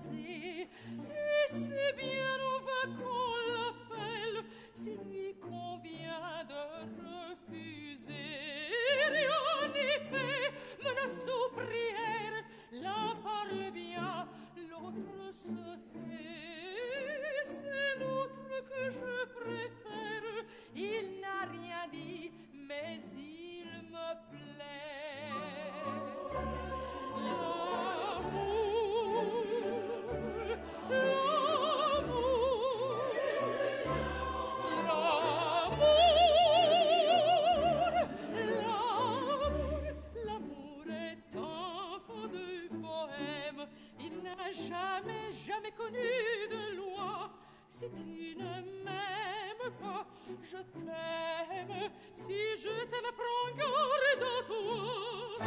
passer. Et c'est bien, on va qu'on l'appelle, s'il lui convient de refuser. Rien n'est fait, menace ou prière, l'un parle bien, l'autre se tait. C'est l'autre que je préfère, il n'a rien dit, mais il me plaît. L'amour est enfant de bohème, il n'a jamais connu de loi. Si tu ne m'aimes pas, je t'aime. Si je t'aime, prends garde à toi.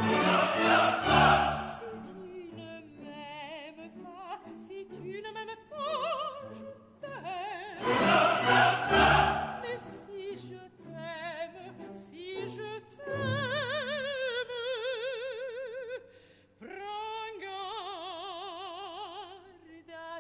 Si tu ne m'aimes pas, si tu ne m'aimes pas, je t'aime. Mais si je t'aime, prends garde à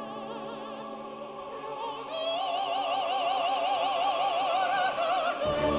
toi.